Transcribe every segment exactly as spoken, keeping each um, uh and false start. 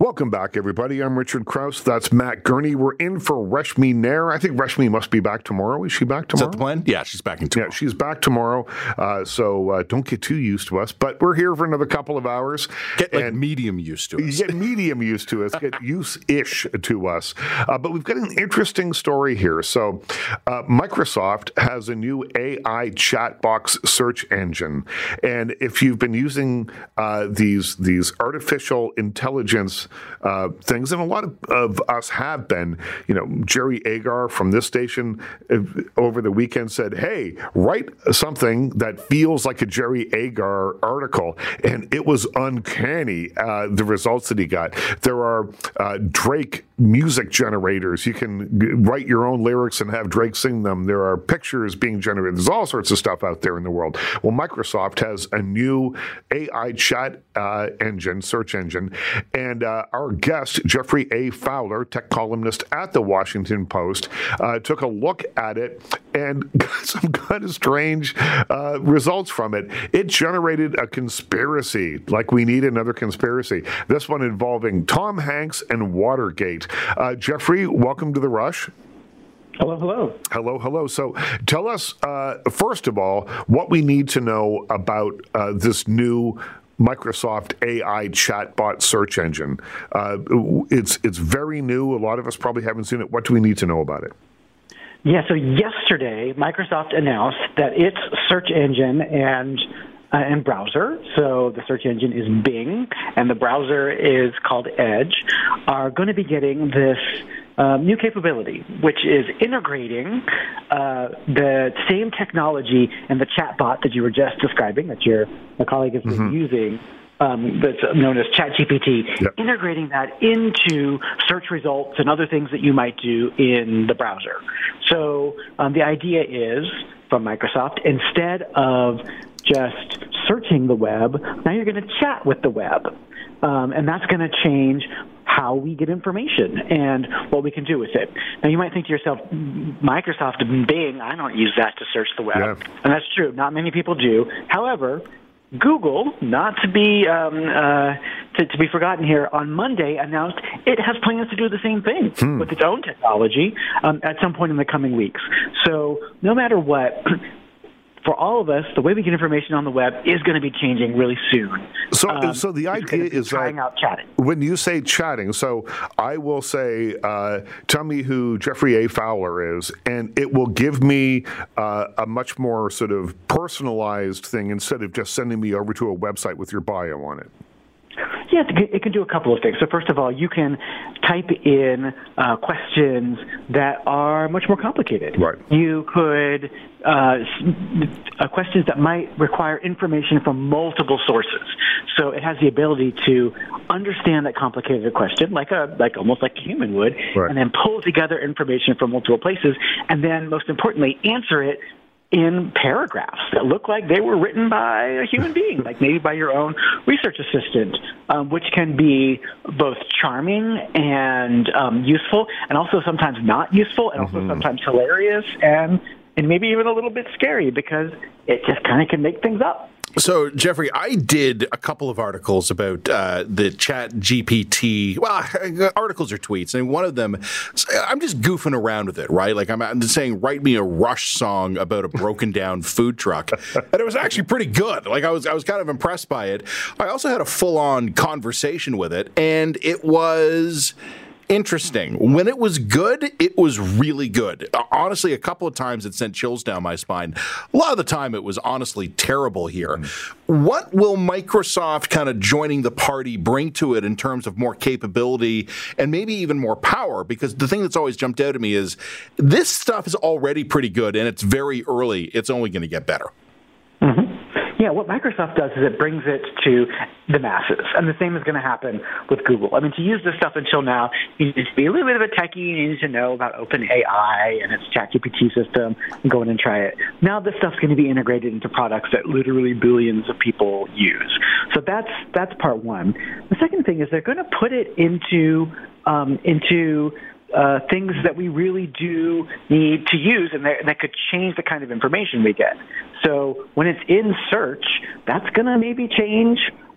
Welcome back, everybody. I'm Richard Krause. That's Matt Gurney. We're in for Reshmi Nair. I think Reshmi must be back tomorrow. Is she back tomorrow? Is that the plan? Yeah, she's back in tomorrow. Yeah, she's back tomorrow. Uh, so uh, don't get too used to us. But we're here for another couple of hours. Get like medium used to us. Get medium used to us. Get use-ish to us. Uh, but we've got an interesting story here. So uh, Microsoft has a new A I chat box search engine. And if you've been using uh, these, these artificial intelligence Uh, things, and a lot of, of us have been. You know, Jerry Agar from this station uh, over the weekend said, hey, write something that feels like a Jerry Agar article, and it was uncanny, uh, the results that he got. There are uh, Drake music generators. You can g- write your own lyrics and have Drake sing them. There are pictures being generated. There's all sorts of stuff out there in the world. Well, Microsoft has a new A I chat uh, engine, search engine, and uh, our guest, Jeffrey A. Fowler, tech columnist at the Washington Post, uh, took a look at it and got some kind of strange uh, results from it. It generated a conspiracy, like we need another conspiracy. This one involving Tom Hanks and Watergate. Uh, Jeffrey, welcome to The Rush. Hello, hello. Hello, hello. So tell us, uh, first of all, what we need to know about uh, this new Microsoft A I chatbot search engine. Uh, it's it's very new. A lot of us probably haven't seen it. What do we need to know about it? Yeah, so yesterday, Microsoft announced that its search engine and uh, and browser, so the search engine is Bing, and the browser is called Edge, are going to be getting this Um, new capability, which is integrating uh, the same technology and the chatbot that you were just describing, that your a colleague has been mm-hmm. using, um, that's known as ChatGPT, yep. integrating that into search results and other things that you might do in the browser. So um, the idea is, from Microsoft, instead of just searching the web, now you're going to chat with the web. Um, and that's going to change how we get information and what we can do with it. Now, you might think to yourself, Microsoft and Bing, I don't use that to search the web. Yeah. And that's true. Not many people do. However, Google, not to be um, uh, to, to be forgotten here, on Monday announced it has plans to do the same thing hmm. with its own technology um, at some point in the coming weeks. So no matter what, for all of us, the way we get information on the web is going to be changing really soon. So, um, so the idea is trying that out chatting. When you say chatting, so I will say, uh, tell me who Jeffrey A. Fowler is, and it will give me uh, a much more sort of personalized thing instead of just sending me over to a website with your bio on it. Yeah, it can do a couple of things. So first of all, you can type in uh, questions that are much more complicated. Right. You could uh, uh, questions that might require information from multiple sources. So it has the ability to understand that complicated question, like a like almost like a human would, right. and then pull together information from multiple places, and then most importantly, answer it in paragraphs that look like they were written by a human being, like maybe by your own research assistant, um, which can be both charming and um, useful, and also sometimes not useful, and mm-hmm. also sometimes hilarious, and and maybe even a little bit scary because it just kind of can make things up. So, Jeffrey, I did a couple of articles about uh, the Chat G P T, well, articles or tweets, and one of them, I'm just goofing around with it, right? Like, I'm, I'm just saying, write me a Rush song about a broken-down food truck, and it was actually pretty good. Like, I was, I was kind of impressed by it. I also had a full-on conversation with it, and it was interesting. When it was good, it was really good. Honestly, a couple of times it sent chills down my spine. A lot of the time it was honestly terrible here. Mm. What will Microsoft kind of joining the party bring to it in terms of more capability and maybe even more power? Because the thing that's always jumped out at me is this stuff is already pretty good and it's very early. It's only going to get better. Mm-hmm. Yeah, what Microsoft does is it brings it to the masses, and the same is going to happen with Google. I mean, to use this stuff until now, you need to be a little bit of a techie, you need to know about OpenAI and its ChatGPT system, and go in and try it. Now this stuff's going to be integrated into products that literally billions of people use. So that's that's part one. The second thing is they're going to put it into um, into Uh, things that we really do need to use and that, that could change the kind of information we get. So when it's in search, that's going to maybe change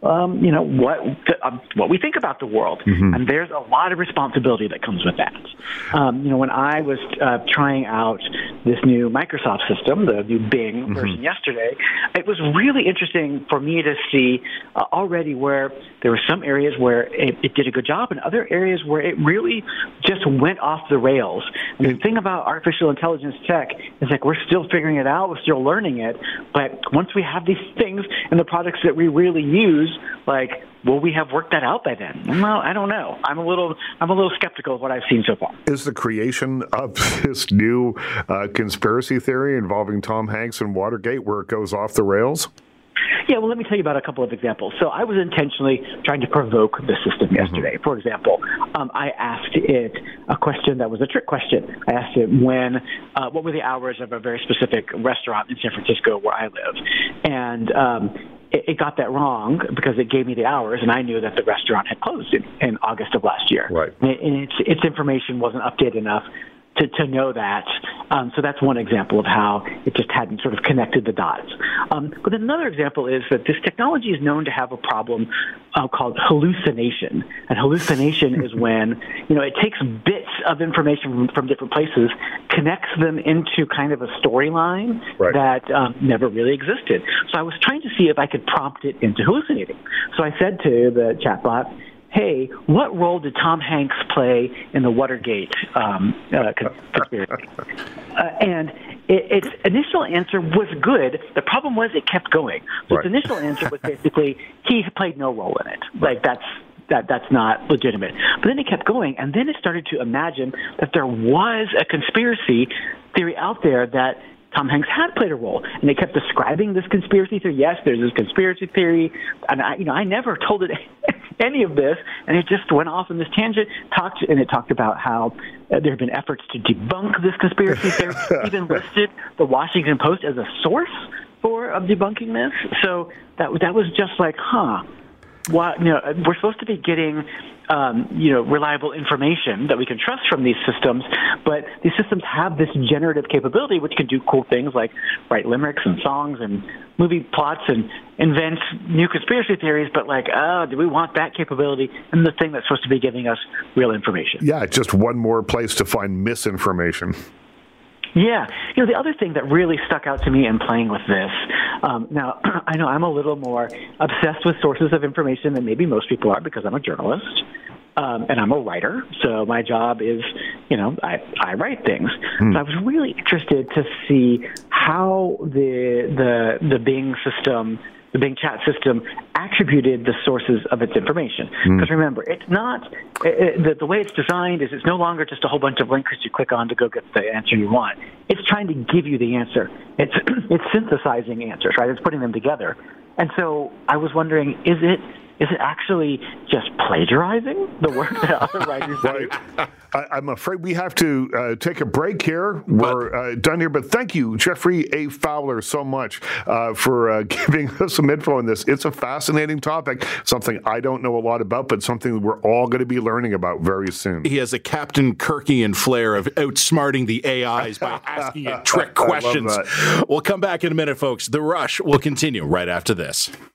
um, you know, what uh, what we think about the world. Mm-hmm. And there's a lot of responsibility that comes with that. Um, you know, when I was uh, trying out this new Microsoft system, the new Bing mm-hmm. version yesterday, it was really interesting for me to see uh, already where there were some areas where it, it did a good job and other areas where it really just went off the rails. And the thing about artificial intelligence tech is like we're still figuring it out, we're still learning it, but once we have these things in the products that we really use, like, will we have worked that out by then? Well, I don't know. I'm a little, I'm a little skeptical of what I've seen so far. Is the creation of this new uh, conspiracy theory involving Tom Hanks and Watergate where it goes off the rails? Yeah, well, let me tell you about a couple of examples. So I was intentionally trying to provoke the system yesterday. Mm-hmm. For example, um, I asked it a question that was a trick question. I asked it when, uh, what were the hours of a very specific restaurant in San Francisco where I live? And um, it, it got that wrong because it gave me the hours, and I knew that the restaurant had closed in, in August of last year. Right. And, it, and its, its information wasn't updated enough To, to know that. Um, so that's one example of how it just hadn't sort of connected the dots. Um, but another example is that this technology is known to have a problem uh, called hallucination. And hallucination is when, you know, it takes bits of information from, from different places, connects them into kind of a storyline right. that um, never really existed. So I was trying to see if I could prompt it into hallucinating. So I said to the chatbot, hey, what role did Tom Hanks play in the Watergate um, uh, conspiracy? uh, and it, its initial answer was good. The problem was it kept going. So right. its initial answer was basically he played no role in it. Like that's that that's not legitimate. But then it kept going, and then it started to imagine that there was a conspiracy theory out there that Tom Hanks had played a role, and they kept describing this conspiracy theory. Yes, there's this conspiracy theory, and I, you know, I never told it any of this, and it just went off in this tangent. Talked, and it talked about how uh, there have been efforts to debunk this conspiracy theory. Even listed the Washington Post as a source for uh, debunking this. So that that was just like, huh. What, you know, we're supposed to be getting, um, you know, reliable information that we can trust from these systems, but these systems have this generative capability which can do cool things like write limericks and songs and movie plots and invent new conspiracy theories, but like, oh, do we want that capability in the thing that's supposed to be giving us real information? Yeah, just one more place to find misinformation. Yeah. You know, the other thing that really stuck out to me in playing with this, um, now, I know I'm a little more obsessed with sources of information than maybe most people are because I'm a journalist. Um, and I'm a writer, so my job is, you know, I, I write things. Hmm. So I was really interested to see how the the the Bing system, the Bing chat system, attributed the sources of its information. Because mm. remember, it's not, it, the, the way it's designed is it's no longer just a whole bunch of links you click on to go get the answer you want. It's trying to give you the answer. It's it's synthesizing answers, right? It's putting them together. And so I was wondering, is it is it actually just plagiarizing the work that other writers do? I, I'm afraid we have to uh, take a break here. We're uh, done here, but thank you, Jeffrey A. Fowler, so much uh, for uh, giving us some info on this. It's a fascinating topic, something I don't know a lot about, but something we're all going to be learning about very soon. He has a Captain Kirkian flair of outsmarting the A Is by asking it trick questions. We'll come back in a minute, folks. The Rush will continue right after this.